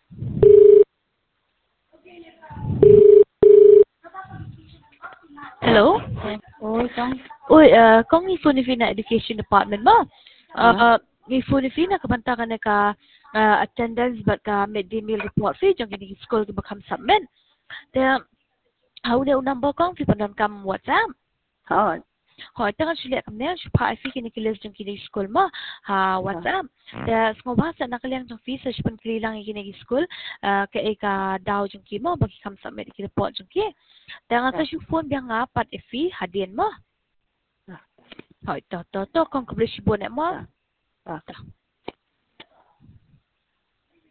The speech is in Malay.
Hello? Oi, Kang. Oi, kong ifun na education department mo. Ah. Ifun na kabantakan na ka attendance but ka midday meal report fee jang kini school ka bakam submit. Then how na number kong fi pandan kam WhatsApp. Thôi. Hỏi tangan sulit kam na supa fi kini kilis jang kini school mo ha WhatsApp. Then ngobasa na kaliang jang fee sa sipan kililang kini school ka ka daw jang ki mo bagi kam submit kini report jang ki. Then sa phone biang ngapat ifi hadin mo. Hỏi to kong kabli si buwan mo.